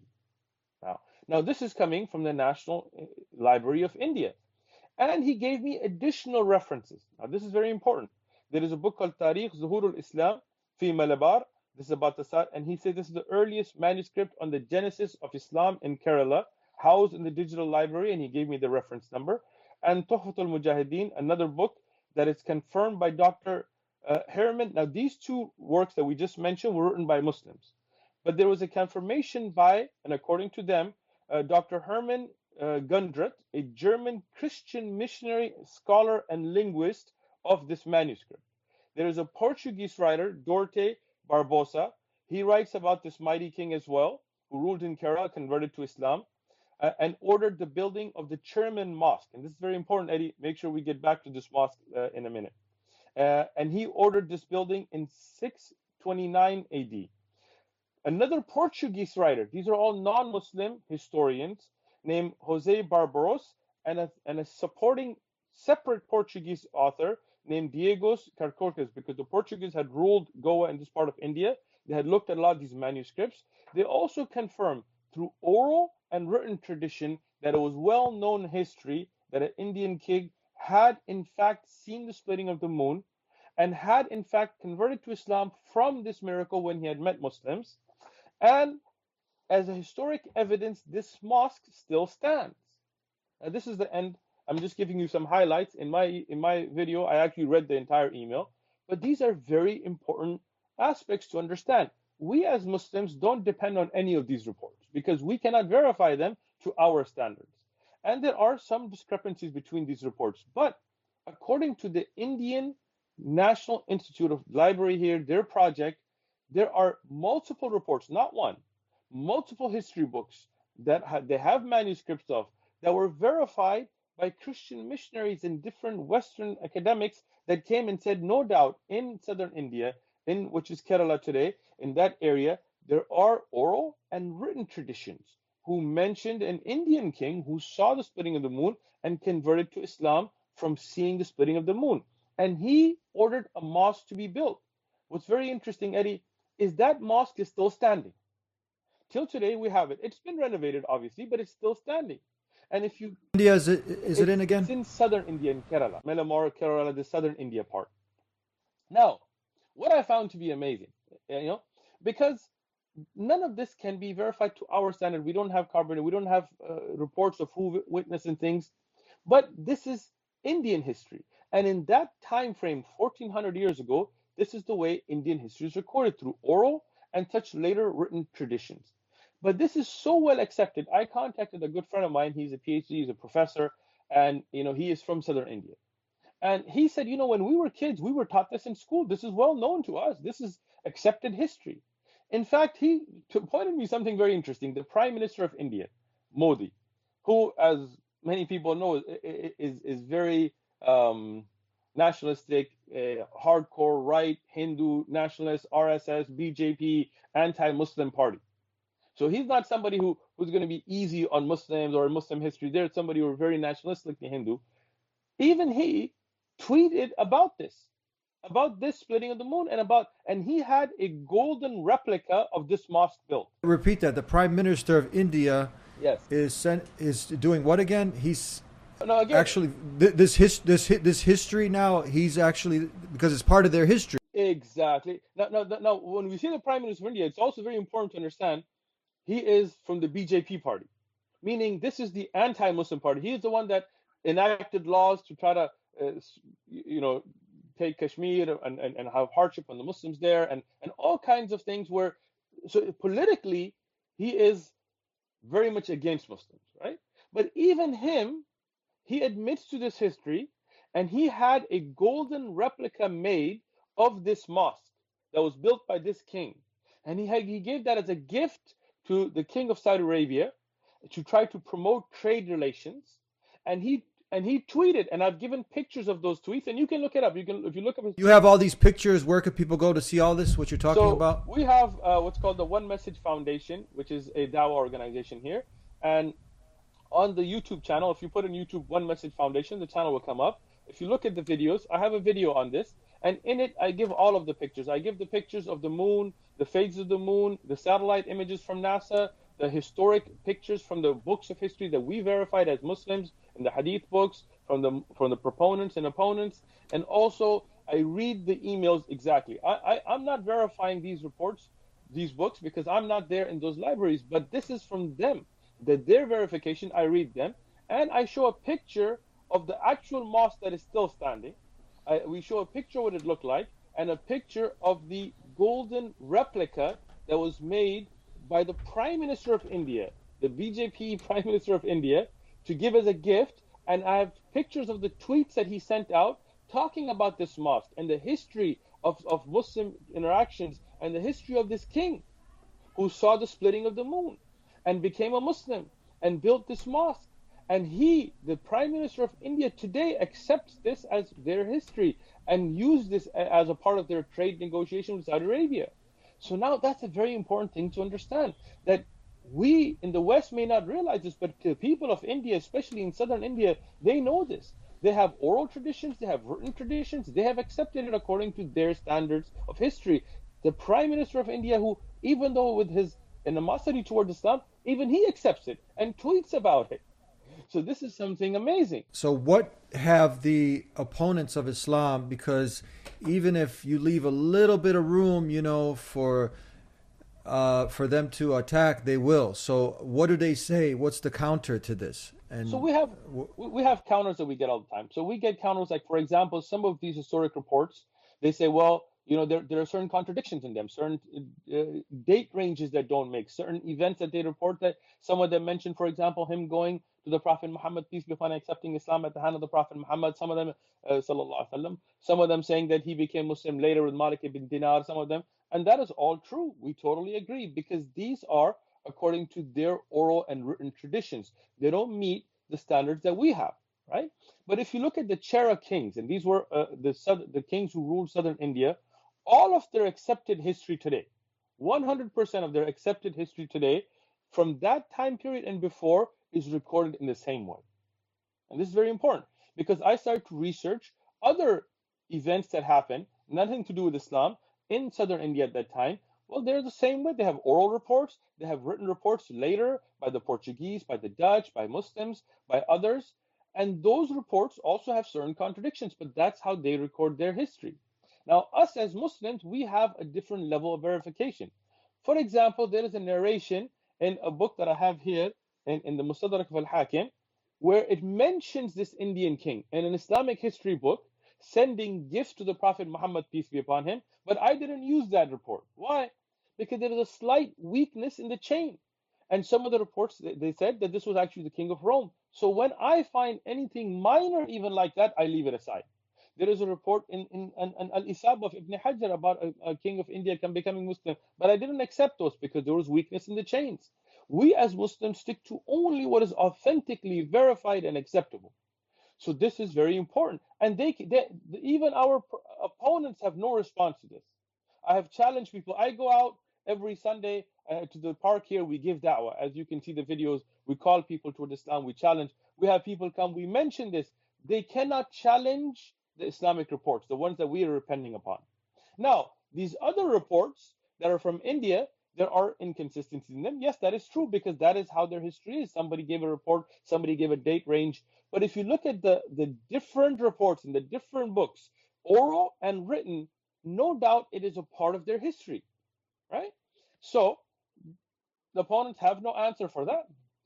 Now this is coming from the National Library of India. And he gave me additional references. Now this is very important. There is a book called Tarikh Zuhur al-Islam fi Malabar. This is about the South. And he said this is the earliest manuscript on the genesis of Islam in Kerala, housed in the digital library, and he gave me the reference number. And Tuhfatul Mujahideen, another book that is confirmed by Dr. Harriman. Now, these two works that we just mentioned were written by Muslims, but there was a confirmation by, and according to them, Dr. Hermann Gundert, a German Christian missionary, scholar, and linguist of this manuscript. There is a Portuguese writer, Duarte Barbosa. He writes about this mighty king as well, who ruled in Kerala, converted to Islam, and ordered the building of the Chermin Mosque. And this is very important, Eddie. Make sure we get back to this mosque in a minute. And he ordered this building in 629 AD. Another Portuguese writer, these are all non-Muslim historians, named Jose Barbaros, and a supporting separate Portuguese author named Diego Carcortes, because the Portuguese had ruled Goa and this part of India. They had looked at a lot of these manuscripts. They also confirmed through oral and written tradition that it was well-known history that an Indian king had in fact seen the splitting of the moon and had in fact converted to Islam from this miracle when he had met Muslims. And as a historic evidence, this mosque still stands. Now, this is the end. I'm just giving you some highlights. In my video, I actually read the entire email. But these are very important aspects to understand. We as Muslims don't depend on any of these reports because we cannot verify them to our standards. And there are some discrepancies between these reports. But according to the Indian National Institute of Library here, their project, there are multiple reports, not one, multiple history books that they have manuscripts of that were verified by Christian missionaries and different Western academics that came and said, no doubt, in southern India, which is Kerala today, in that area, there are oral and written traditions who mentioned an Indian king who saw the splitting of the moon and converted to Islam from seeing the splitting of the moon. And he ordered a mosque to be built. What's very interesting, Eddie, is that mosque is still standing. Till today, we have it. It's been renovated, obviously, but it's still standing. And if you India, is it in again? It's in southern India, in Kerala, Melamore, Kerala, the southern India part. Now, what I found to be amazing, because none of this can be verified to our standard. We don't have carbon, we don't have reports of who witnessed and things, but this is Indian history. And in that time frame, 1400 years ago, this is the way Indian history is recorded, through oral and such later written traditions. But this is so well accepted. I contacted a good friend of mine. He's a PhD, he's a professor, and he is from southern India. And he said, when we were kids, we were taught this in school. This is well known to us. This is accepted history. In fact, he pointed me something very interesting. The Prime Minister of India, Modi, who, as many people know, is very nationalistic, hardcore right, Hindu, nationalist, RSS, BJP, anti-Muslim party. So he's not somebody who's going to be easy on Muslims or Muslim history. There's somebody who's very nationalistically Hindu. Even he tweeted about this splitting of the moon, and he had a golden replica of this mosque built. Repeat that. The Prime Minister of India, yes, is doing what again? He's again, actually this history now. He's actually, because it's part of their history. Exactly. Now, when we see the Prime Minister of India, it's also very important to understand he is from the BJP party, meaning this is the anti-Muslim party. He is the one that enacted laws to try to, take Kashmir and have hardship on the Muslims there, and all kinds of things where, so politically, he is very much against Muslims, right? But even him, he admits to this history, and he had a golden replica made of this mosque that was built by this king. And he gave that as a gift to the king of Saudi Arabia to try to promote trade relations. And he tweeted, and I've given pictures of those tweets, and you can look it up. If you look up. You have all these pictures. Where could people go to see all this? What you're talking about? We have what's called the One Message Foundation, which is a Dawah organization here, and on the YouTube channel, if you put in YouTube One Message Foundation, the channel will come up. If you look at the videos, I have a video on this, and in it, I give all of the pictures. I give the pictures of the moon, the phases of the moon, the satellite images from NASA, the historic pictures from the books of history that we verified as Muslims in the Hadith books, from the proponents and opponents, and also I read the emails exactly. I'm not verifying these reports, these books, because I'm not there in those libraries, but this is from them. their verification, I read them, and I show a picture of the actual mosque that is still standing. We show a picture what it looked like, and a picture of the golden replica that was made by the Prime Minister of India, the BJP Prime Minister of India, to give as a gift. And I have pictures of the tweets that he sent out talking about this mosque and the history of Muslim interactions and the history of this king who saw the splitting of the moon and became a Muslim and built this mosque. And he, the Prime Minister of India today, accepts this as their history and use this as a part of their trade negotiation with Saudi Arabia. So now that's a very important thing to understand, that we in the West may not realize this, but the people of India, especially in southern India, they know this. They have oral traditions, they have written traditions, they have accepted it according to their standards of history. The Prime Minister of India, who, even though with his animosity towards Islam, even he accepts it and tweets about it. So this is something amazing. So what have the opponents of Islam, because even if you leave a little bit of room, for them to attack, they will. So what do they say? What's the counter to this? And so we have counters that we get all the time. So we get counters like, for example, some of these historic reports, they say, well, there are certain contradictions in them, certain date ranges that don't make, certain events that they report that some of them mention, for example, him going to the Prophet Muhammad, peace be upon him, accepting Islam at the hand of the Prophet Muhammad, some of them, sallallahu alaihi wasallam, some of them saying that he became Muslim later with Malik ibn Dinar, some of them, and that is all true. We totally agree, because these are according to their oral and written traditions. They don't meet the standards that we have, right? But if you look at the Chera kings, and these were the kings who ruled southern India, all of their accepted history today, 100% of their accepted history today, from that time period and before, is recorded in the same way. And this is very important, because I started to research other events that happened, nothing to do with Islam, in southern India at that time. Well, they're the same way. They have oral reports, they have written reports later by the Portuguese, by the Dutch, by Muslims, by others. And those reports also have certain contradictions, but that's how they record their history. Now, us as Muslims, we have a different level of verification. For example, there is a narration in a book that I have here in the Mustadrak of al-Hakim, where it mentions this Indian king in an Islamic history book sending gifts to the Prophet Muhammad, peace be upon him. But I didn't use that report. Why? Because there is a slight weakness in the chain. And some of the reports, they said that this was actually the king of Rome. So when I find anything minor even like that, I leave it aside. There is a report in Al-Isab of Ibn Hajar about a king of India becoming Muslim, but I didn't accept those because there was weakness in the chains. We as Muslims stick to only what is authentically verified and acceptable. So this is very important. And even our opponents have no response to this. I have challenged people. I go out every Sunday to the park here. We give da'wah. As you can see the videos, we call people toward Islam. We challenge. We have people come. We mention this. They cannot challenge the Islamic reports, the ones that we are depending upon. Now, these other reports that are from India, there are inconsistencies in them. Yes, that is true, because that is how their history is. Somebody gave a report, somebody gave a date range. But if you look at the different reports in the different books, oral and written, no doubt it is a part of their history, right? So the opponents have no answer for that.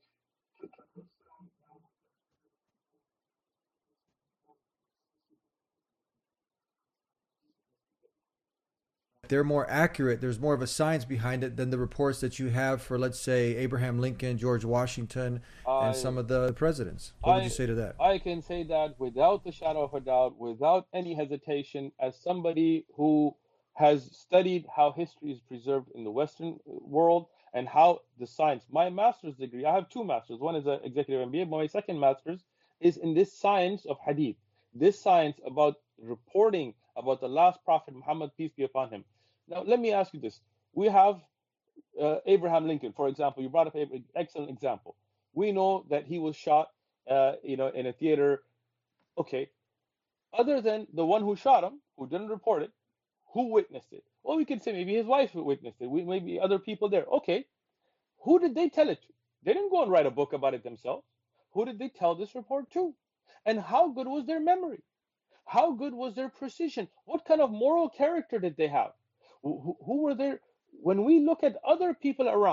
They're more accurate. There's more of a science behind it than the reports that you have for, let's say, Abraham Lincoln, George Washington, and some of the presidents. What would you say to that? I can say that without the shadow of a doubt, without any hesitation, as somebody who has studied how history is preserved in the Western world and how the science. My master's degree, I have two masters. One is an executive MBA, but my second master's is in this science of hadith, this science about reporting about the last prophet Muhammad, peace be upon him. Now, let me ask you this. We have Abraham Lincoln, for example. You brought up an excellent example. We know that he was shot, in a theater. Okay. Other than the one who shot him, who didn't report it, who witnessed it? Well, we could say maybe his wife witnessed it. Maybe other people there. Okay. Who did they tell it to? They didn't go and write a book about it themselves. Who did they tell this report to? And how good was their memory? How good was their precision? What kind of moral character did they have? Who were there? When we look at other people around,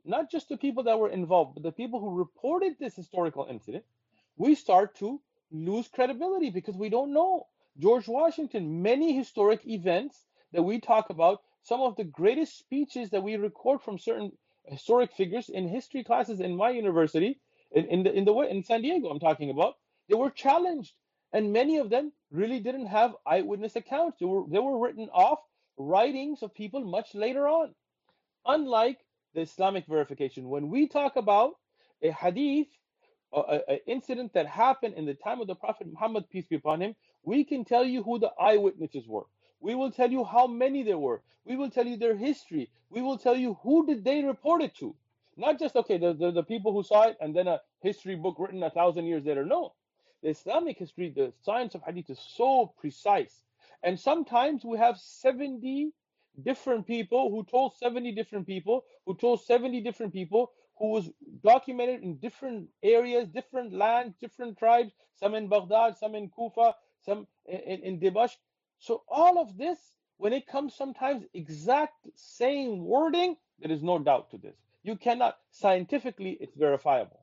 not just the people that were involved, but the people who reported this historical incident, we start to lose credibility because we don't know. George Washington, many historic events that we talk about, some of the greatest speeches that we record from certain historic figures in history classes in my university, in San Diego, I'm talking about, they were challenged, and many of them really didn't have eyewitness accounts. They were written off writings of people much later on. Unlike the Islamic verification, when we talk about a hadith, an incident that happened in the time of the Prophet Muhammad, peace be upon him, we can tell you who the eyewitnesses were. We will tell you how many there were. We will tell you their history. We will tell you who did they report it to. Not just, okay, the people who saw it and then a history book written 1,000 years later. No. The Islamic history, the science of hadith is so precise. And sometimes we have 70 different people who told 70 different people who told 70 different people, who was documented in different areas, different lands, different tribes, some in Baghdad, some in Kufa, some in Dimashq. So all of this, when it comes sometimes exact same wording, there is no doubt to this. You cannot, scientifically, it's verifiable.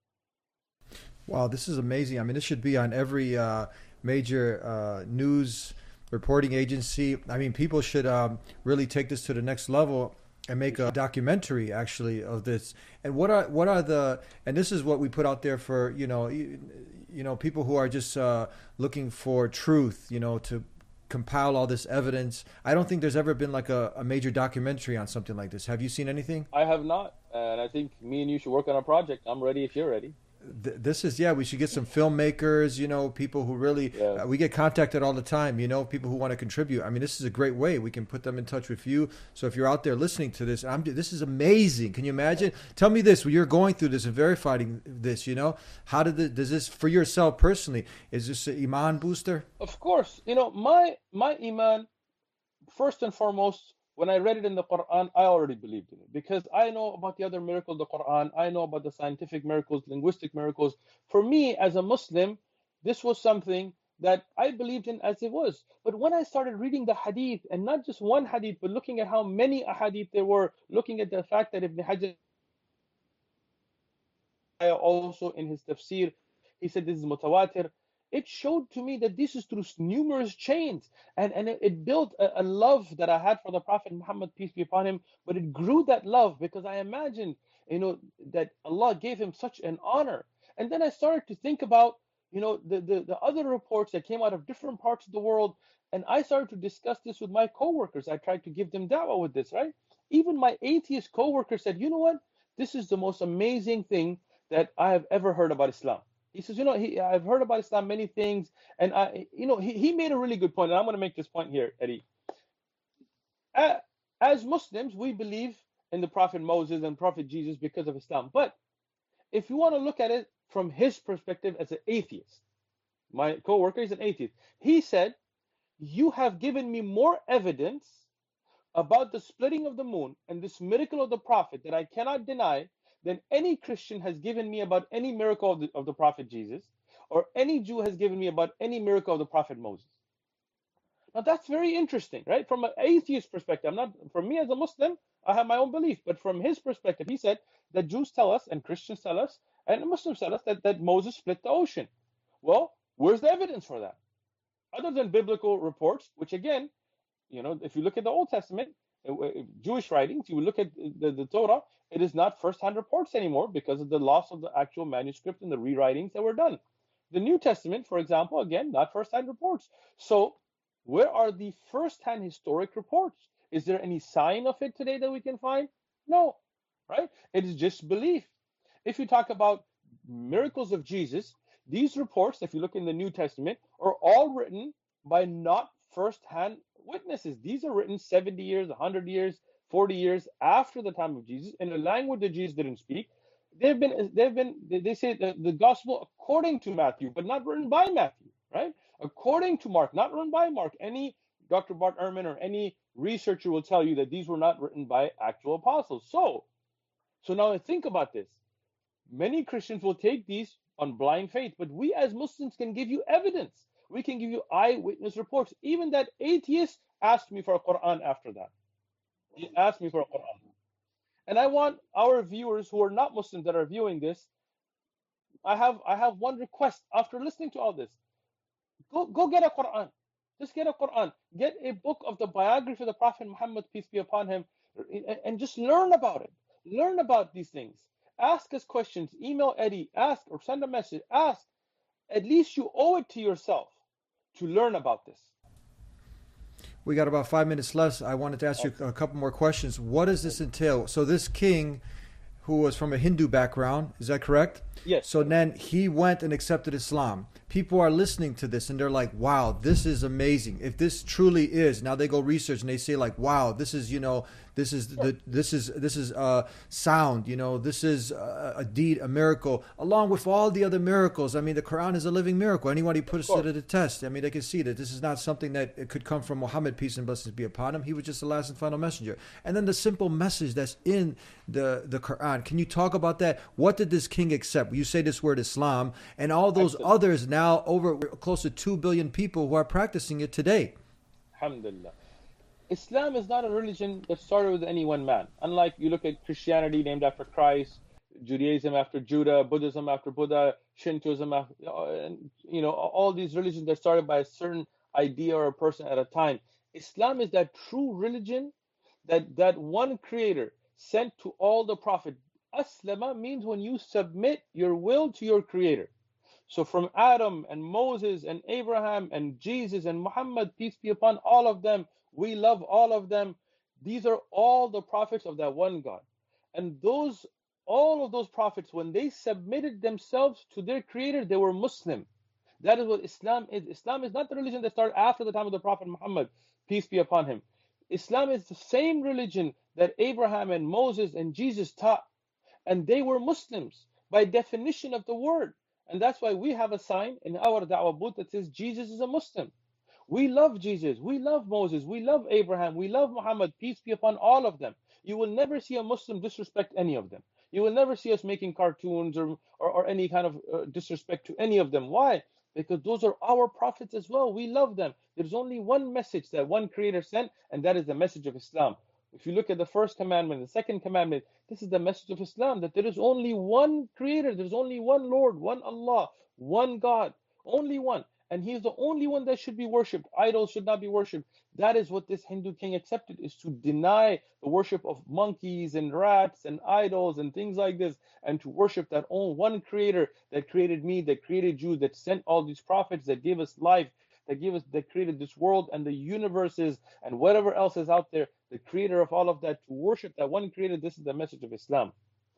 Wow, this is amazing. I mean, this should be on every major news reporting agency. I mean, people should really take this to the next level and make a documentary actually of this. And what are the, and this is what we put out there for people who are just looking for truth, to compile all this evidence. I don't think there's ever been like a major documentary on something like this. Have you seen anything? I have not, and I think me and you should work on a project. I'm ready if you're ready. This is, we should get some filmmakers, people who really, we get contacted all the time, people who want to contribute. I mean, this is a great way. We can put them in touch with you. So if you're out there listening to this, this is amazing. Can you imagine? Tell me this, when you're going through this and verifying this, how does this, for yourself personally, is this an Iman booster? Of course. My Iman, first and foremost, when I read it in the Quran, I already believed in it because I know about the other miracles of the Quran. I know about the scientific miracles, linguistic miracles. For me, as a Muslim, this was something that I believed in as it was. But when I started reading the hadith, and not just one hadith, but looking at how many hadith there were, looking at the fact that Ibn Hajar also in his tafsir, he said this is mutawatir. It showed to me that this is through numerous chains, and it built a love that I had for the Prophet Muhammad, peace be upon him. But it grew that love because I imagined, that Allah gave him such an honor. And then I started to think about, the other reports that came out of different parts of the world, and I started to discuss this with my coworkers. I tried to give them da'wah with this, right? Even my atheist coworker said, you know what? This is the most amazing thing that I have ever heard about Islam. He says, I've heard about Islam many things, and he made a really good point, and I'm going to make this point here, Eddie. As Muslims, we believe in the Prophet Moses and Prophet Jesus because of Islam. But if you want to look at it from his perspective as an atheist, my coworker is an atheist. He said, you have given me more evidence about the splitting of the moon and this miracle of the Prophet that I cannot deny than any Christian has given me about any miracle of the Prophet Jesus, or any Jew has given me about any miracle of the Prophet Moses. Now that's very interesting, right? From an atheist perspective, from me as a Muslim, I have my own belief, but from his perspective, he said that Jews tell us, and Christians tell us, and Muslims tell us that Moses split the ocean. Well, where's the evidence for that? Other than biblical reports, which again, if you look at the Old Testament, Jewish writings, you look at the Torah, it is not first-hand reports anymore because of the loss of the actual manuscript and the rewritings that were done. The New Testament, for example, again, not first-hand reports. So where are the first-hand historic reports? Is there any sign of it today that we can find? No, right? It is just belief. If you talk about miracles of Jesus, these reports, if you look in the New Testament, are all written by not first-hand witnesses. These are written 70 years, 100 years, 40 years after the time of Jesus in a language that Jesus didn't speak. They say the gospel according to Matthew, but not written by Matthew, right? According to Mark, not written by Mark. Any Dr. Bart Ehrman or any researcher will tell you that these were not written by actual apostles. So now think about this. Many Christians will take these on blind faith, but we as Muslims can give you evidence. We can give you eyewitness reports. Even that atheist asked me for a Quran after that. He asked me for a Quran. And I want our viewers who are not Muslims that are viewing this, I have one request after listening to all this. Go get a Quran. Just get a Quran. Get a book of the biography of the Prophet Muhammad, peace be upon him, and just learn about it. Learn about these things. Ask us questions. Email Eddie. Ask or send a message. Ask. At least you owe it to yourself to learn about this. We got about 5 minutes left. I wanted to ask you a couple more questions. What does this entail? So this king, who was from a Hindu background, is that correct? Yes. So then he went and accepted Islam. People are listening to this and they're like, wow, this is amazing. If this truly is, now they go research and they say like, wow, this is, this is sound, this is a deed, a miracle, along with all the other miracles. I mean, the Quran is a living miracle. Anybody puts it to the test. I mean, they can see that this is not something that it could come from Muhammad, peace and blessings be upon him. He was just the last and final messenger. And then the simple message that's in the Quran. Can you talk about that? What did this king accept? You say this word Islam, and all those others now, over close to 2 billion people who are practicing it today. Alhamdulillah. Islam is not a religion that started with any one man. Unlike you look at Christianity named after Christ, Judaism after Judah, Buddhism after Buddha, Shintoism after, all these religions that started by a certain idea or a person at a time. Islam is that true religion that one creator sent to all the prophets. Aslama means when you submit your will to your creator. So from Adam and Moses and Abraham and Jesus and Muhammad, peace be upon all of them, we love all of them. These are all the prophets of that one God. And all of those prophets, when they submitted themselves to their creator, they were Muslim. That is what Islam is. Islam is not the religion that started after the time of the Prophet Muhammad, peace be upon him. Islam is the same religion that Abraham and Moses and Jesus taught. And they were Muslims by definition of the word. And that's why we have a sign in our da'wah booth that says Jesus is a Muslim. We love Jesus. We love Moses. We love Abraham. We love Muhammad. Peace be upon all of them. You will never see a Muslim disrespect any of them. You will never see us making cartoons or any kind of disrespect to any of them. Why? Because those are our prophets as well. We love them. There's only one message that one creator sent, and that is the message of Islam. If you look at the first commandment, the second commandment, this is the message of Islam, that there is only one creator, there's only one Lord, one Allah, one God, only one. And he is the only one that should be worshipped. Idols should not be worshipped. That is what this Hindu king accepted, is to deny the worship of monkeys and rats and idols and things like this, and to worship that only one creator that created me, that created you, that sent all these prophets, that gave us life, that created this world and the universes and whatever else is out there, the creator of all of that, to worship that one creator. This is the message of Islam.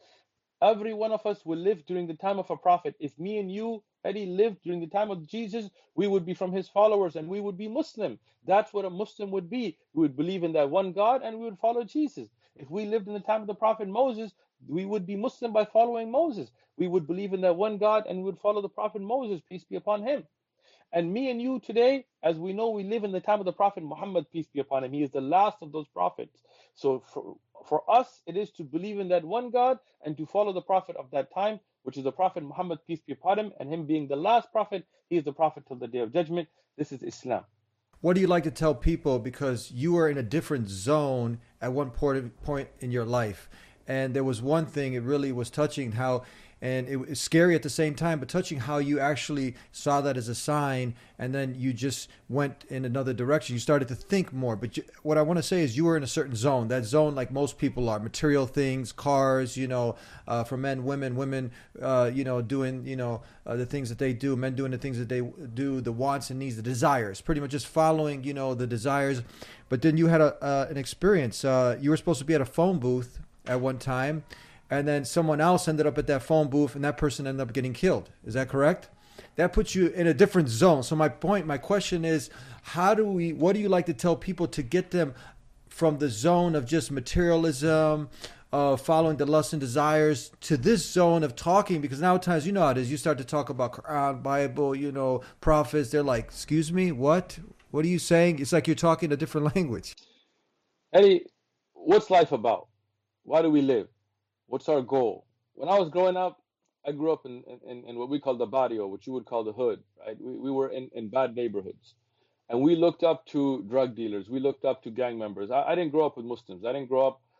Every one of us will live during the time of a prophet. If me and you, Eddie, lived during the time of Jesus, we would be from his followers and we would be Muslim. That's what a Muslim would be. We would believe in that one God and we would follow Jesus. If we lived in the time of the prophet Moses, we would be Muslim by following Moses. We would believe in that one God and we would follow the prophet Moses, peace be upon him. And me and you today, as we know, we live in the time of the Prophet Muhammad, peace be upon him. He is the last of those prophets. So for us, it is to believe in that one God and to follow the Prophet of that time, which is the Prophet Muhammad, peace be upon him. And him being the last prophet, he is the prophet till the day of judgment. This is Islam. What do you like to tell people? Because you were in a different zone at one point in your life. And there was one thing, it really was touching how, and it was scary at the same time, but touching how you actually saw that as a sign, and then you just went in another direction. You started to think more. But what I want to say is you were in a certain zone. That zone, like most people are, material things, cars, for men, women, doing, the things that they do, men doing the things that they do, the wants and needs, the desires, pretty much just following, the desires. But then you had an experience. You were supposed to be at a phone booth at one time, and then someone else ended up at that phone booth, and that person ended up getting killed. Is that correct? That puts you in a different zone. So my question is, what do you like to tell people to get them from the zone of just materialism, following the lusts and desires, to this zone of talking? Because nowadays, you know how it is. You start to talk about Quran, Bible, prophets. They're like, excuse me, what? What are you saying? It's like you're talking a different language. Eddie, what's life about? Why do we live? What's our goal? When I was growing up, I grew up in what we call the barrio, which you would call the hood, right? We were in bad neighborhoods. And we looked up to drug dealers. We looked up to gang members. I didn't grow up with Muslims. I didn't grow up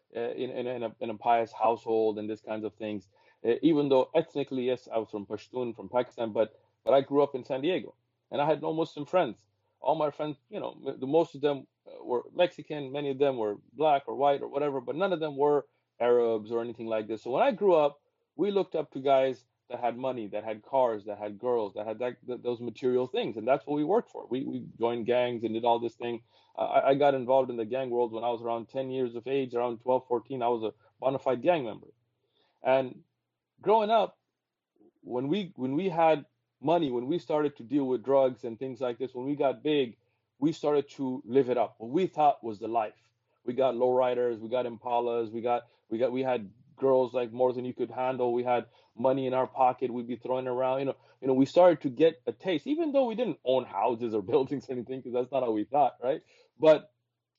in a pious household and this kinds of things. Even though ethnically, yes, I was from Pashtun, from Pakistan, but I grew up in San Diego, and I had no Muslim friends. All my friends, the most of them were Mexican. Many of them were black or white or whatever, but none of them were Arabs or anything like this. So when I grew up, we looked up to guys that had money, that had cars, that had girls, that had those material things, and that's what we worked for. We joined gangs and did all this thing. I got involved in the gang world when I was around 10 years of age, around 12, 14. I was a bona fide gang member. And growing up, when we had money, when we started to deal with drugs and things like this, when we got big, we started to live it up. What we thought was the life. We got lowriders, we got Impalas, we had girls like more than you could handle. We had money in our pocket. We'd be throwing around. We started to get a taste, even though we didn't own houses or buildings or anything, because that's not how we thought, right? But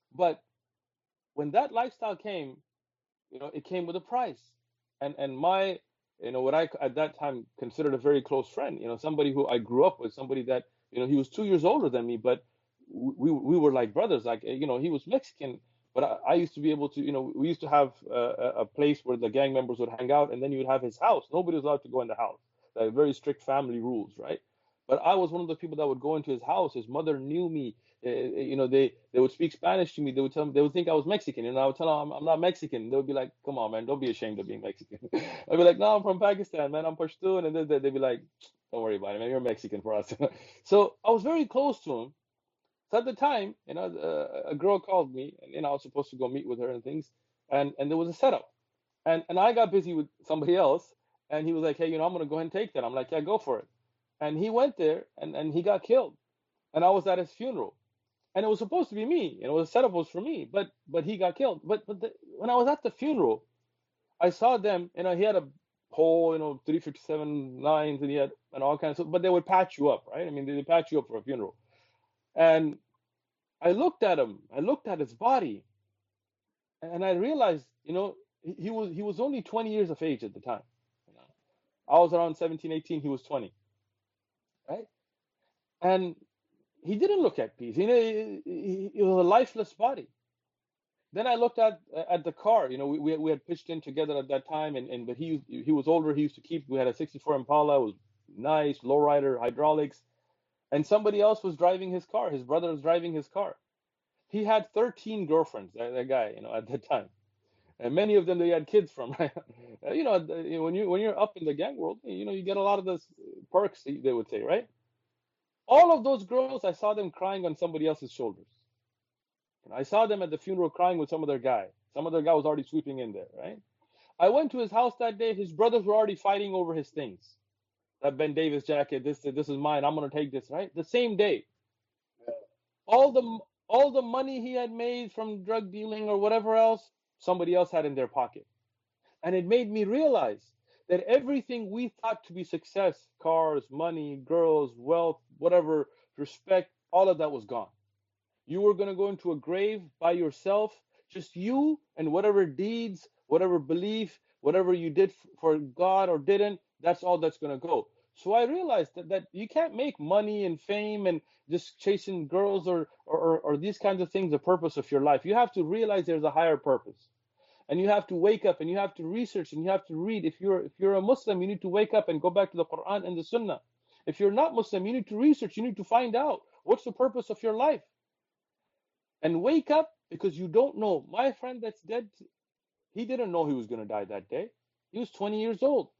when that lifestyle came, it came with a price. And my, what I at that time considered a very close friend, somebody who I grew up with, somebody that, he was 2 years older than me, but we were like brothers. Like, he was Mexican, but I used to be able to, we used to have a place where the gang members would hang out, and then you would have his house. Nobody was allowed to go in the house. Like, very strict family rules, right? But I was one of the people that would go into his house. His mother knew me. They would speak Spanish to me. They would think I was Mexican, and I would tell them I'm not Mexican. They would be like, "Come on, man, don't be ashamed of being Mexican." I'd be like, "No, I'm from Pakistan, man. I'm Pashtun," and then they'd be like, "Don't worry about it, man. You're Mexican for us." So I was very close to him. So at the time, a girl called me, and I was supposed to go meet with her and things, and there was a setup, and I got busy with somebody else, and he was like, "Hey, I'm gonna go ahead and take that." I'm like, "Yeah, go for it." And he went there, and he got killed, and I was at his funeral, and it was supposed to be me, the setup was for me, but he got killed. But when I was at the funeral, I saw them, he had a whole, 357 lines, and he had and all kinds of, but they would patch you up, right? I mean, they patch you up for a funeral. And I looked at him, I looked at his body, and I realized, he was only 20 years of age at the time. I was around 17, 18, he was 20, right? And he didn't look at peace. He was a lifeless body. Then I looked at the car. We had pitched in together at that time, but he was older. He used to keep. We had a '64 Impala. It was nice, lowrider, hydraulics, and somebody else was driving his car. His brother was driving his car. He had 13 girlfriends. That guy, at that time, and many of them they had kids from. Right? When you're up in the gang world, you get a lot of those perks. They would say, right? All of those girls, I saw them crying on somebody else's shoulders. I saw them at the funeral crying with some other guy. Some other guy was already sweeping in there, right? I went to his house that day. His brothers were already fighting over his things. That Ben Davis jacket, this is mine. I'm gonna take this, right? The same day. All the money he had made from drug dealing or whatever else, somebody else had in their pocket. And it made me realize that everything we thought to be success, cars, money, girls, wealth, whatever, respect, all of that was gone. You were going to go into a grave by yourself, just you and whatever deeds, whatever belief, whatever you did for God or didn't, that's all that's going to go. So I realized that you can't make money and fame and just chasing girls or these kinds of things the purpose of your life. You have to realize there's a higher purpose. And you have to wake up and you have to research and you have to read. If you're a Muslim, you need to wake up and go back to the Quran and the Sunnah. If you're not Muslim, you need to research. You need to find out what's the purpose of your life. And wake up, because you don't know. My friend that's dead, he didn't know he was going to die that day. He was 20 years old.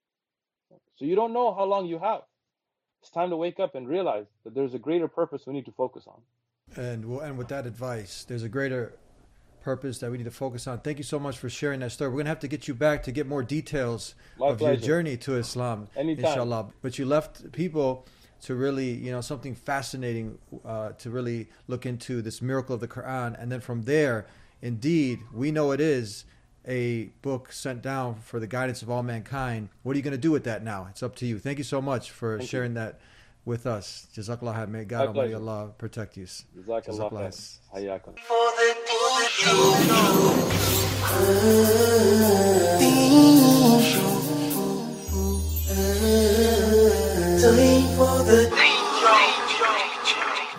So you don't know how long you have. It's time to wake up and realize that there's a greater purpose we need to focus on. And we'll end with that advice. There's a greater purpose that we need to focus on. Thank you so much for sharing that story. We're going to have to get you back to get more details of your journey to Islam. Anytime. Inshallah. But you left people to really, something fascinating to really look into this miracle of the Quran. And then from there, indeed, we know it is a book sent down for the guidance of all mankind. What are you going to do with that now? It's up to you. Thank you so much for sharing that with us. Jazakallah. May God Almighty Allah protect you. Jazakallah. Jazakallah.